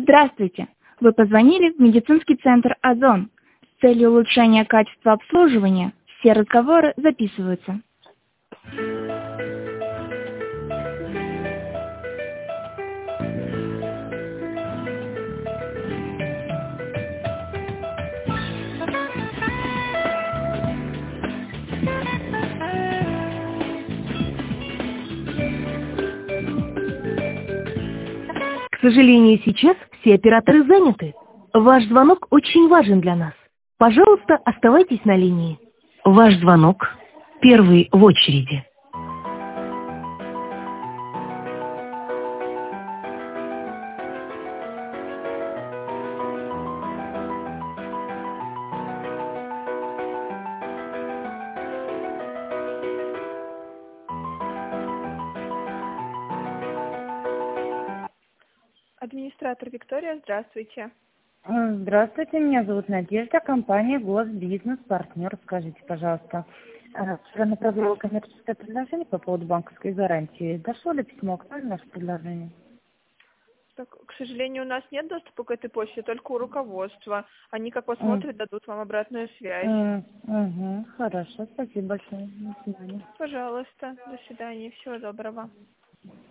Здравствуйте! Вы позвонили в медицинский центр «Озон». С целью улучшения качества обслуживания все разговоры записываются. К сожалению, сейчас все операторы заняты. Ваш звонок очень важен для нас. Пожалуйста, оставайтесь на линии. Ваш звонок первый в очереди. Администратор Виктория, здравствуйте. Здравствуйте, меня зовут Надежда, компания «Госбизнес Партнер». Скажите, пожалуйста, вчера направляла коммерческое предложение по поводу банковской гарантии. Дошло ли письмо, актуально наше предложение? Так, к сожалению, у нас нет доступа к этой почте, только у руководства. Они, как посмотрят, дадут вам обратную связь. Хорошо, спасибо большое. До свидания. Пожалуйста, до свидания, всего доброго.